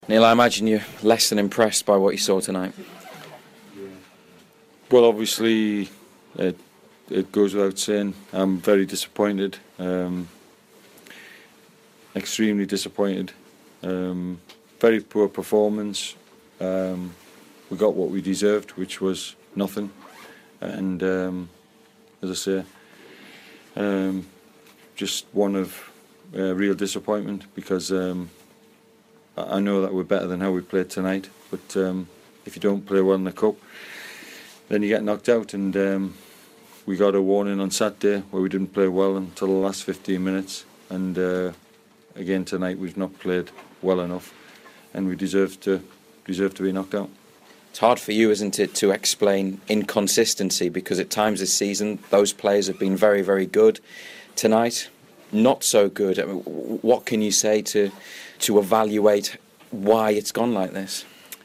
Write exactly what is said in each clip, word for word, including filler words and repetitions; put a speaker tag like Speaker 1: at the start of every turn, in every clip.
Speaker 1: Neil, I imagine you're less than impressed by what you saw tonight.
Speaker 2: Well, obviously, it, it goes without saying, I'm very disappointed, um, extremely disappointed. Um, very poor performance. Um, we got what we deserved, which was nothing. And um, as I say, um, just one of uh, real disappointment because um, I know that we're better than how we played tonight. But um, if you don't play well in the cup, then you get knocked out. And um, we got a warning on Saturday where we didn't play well until the last fifteen minutes. And uh, again tonight we've not played well enough, and we deserve to deserve to be knocked out.
Speaker 1: It's hard for you, isn't it, to explain inconsistency, because at times this season those players have been very, very good. Tonight, not so good. I mean, what can you say to to evaluate why it's gone like this?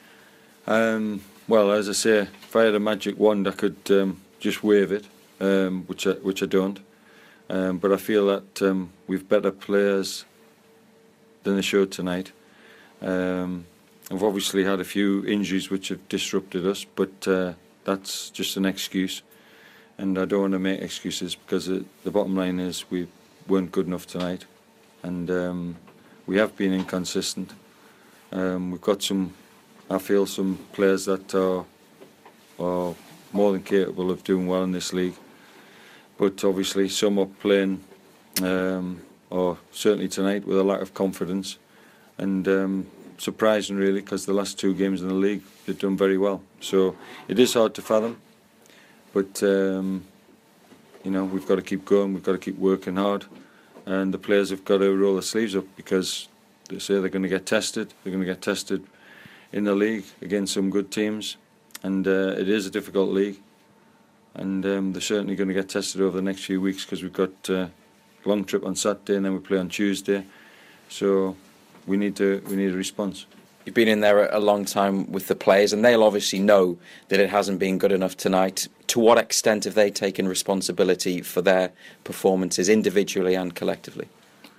Speaker 2: Um, well, as I say, if I had a magic wand, I could um, just wave it, um, which I, which I don't. Um, but I feel that um, we've better players than they showed tonight. Um, I've obviously had a few injuries which have disrupted us, but uh, that's just an excuse. And I don't want to make excuses, because it, the bottom line is we weren't good enough tonight, and um, we have been inconsistent. Um, we've got some, I feel, some players that are, are more than capable of doing well in this league. But obviously some are playing, um, or certainly tonight, with a lack of confidence. And um, surprising really, because the last two games in the league they've done very well. So it is hard to fathom. But um, you know, we've got to keep going, we've got to keep working hard. And the players have got to roll their sleeves up, because they say they're going to get tested. They're going to get tested in the league against some good teams. And uh, it is a difficult league. And um, they're certainly going to get tested over the next few weeks, because we've got uh, a long trip on Saturday and then we play on Tuesday. So we need to we need a response.
Speaker 1: You've been in there a long time with the players, and they'll obviously know that it hasn't been good enough tonight. To what extent have they taken responsibility for their performances, individually and collectively?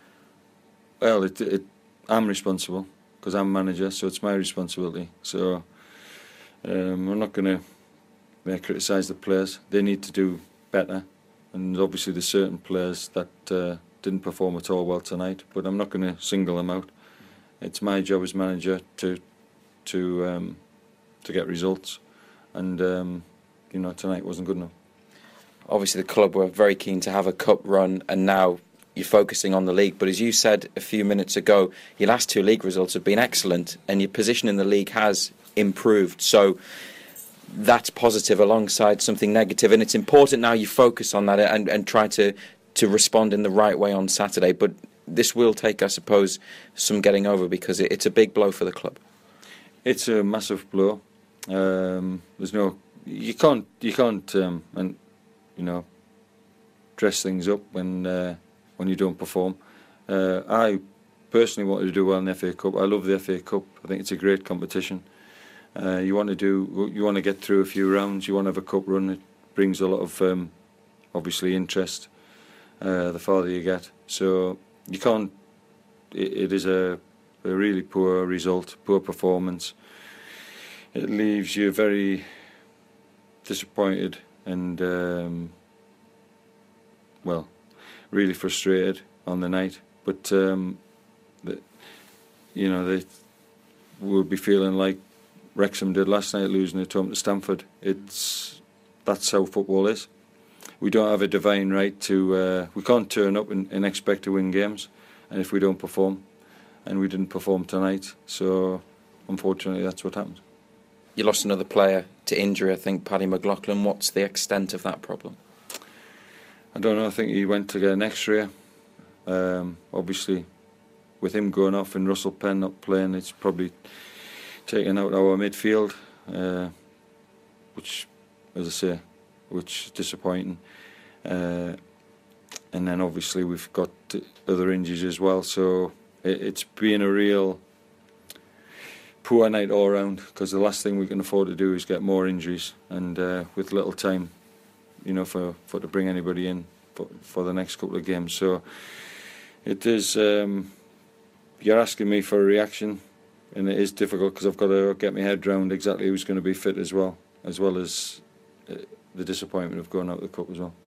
Speaker 2: Well, it, it, I'm responsible, because I'm manager, so it's my responsibility. So um, I'm not going to uh, criticise the players. They need to do better, and obviously there's certain players that uh, didn't perform at all well tonight, but I'm not going to single them out. It's my job as manager to to um, to get results, and um, you know, tonight wasn't good enough.
Speaker 1: Obviously the club were very keen to have a cup run, and now you're focusing on the league. But as you said a few minutes ago, your last two league results have been excellent, and your position in the league has improved. So that's positive alongside something negative, and it's important now you focus on that and, and try to, to respond in the right way on Saturday. But this will take, I suppose, some getting over, because it, it's a big blow for the club.
Speaker 2: It's a massive blow. Um, there's no, you can't, you can't, um, and you know, dress things up when uh, when you don't perform. Uh, I personally wanted to do well in the F A Cup. I love the F A Cup. I think it's a great competition. Uh, you want to do, you want to get through a few rounds. You want to have a cup run. It brings a lot of, um, obviously, interest. Uh, the farther you get, so you can't. It, it is a, a really poor result, poor performance. It leaves you very disappointed and, um, well, really frustrated on the night. But um, the, you know, they will be feeling like Wrexham did last night, losing at home to Stamford. It's that's how football is. We don't have a divine right to. Uh, we can't turn up and, and expect to win games, and if we don't perform, and we didn't perform tonight, so unfortunately that's what happens.
Speaker 1: You lost another player to injury, I think, Paddy McLaughlin. What's the extent of that problem?
Speaker 2: I don't know. I think he went to get an X-ray. Um, obviously, with him going off and Russell Penn not playing, it's probably taken out our midfield, uh, which, as I say, which is disappointing. Uh, and then obviously we've got other injuries as well. So it, it's been a real poor night all round, because the last thing we can afford to do is get more injuries, and uh, with little time, you know, for, for to bring anybody in for, for the next couple of games. So it is. Um, you're asking me for a reaction. and it is difficult because I've got to get my head round exactly who's going to be fit as well, as well as uh, the disappointment of going out of the cup as well.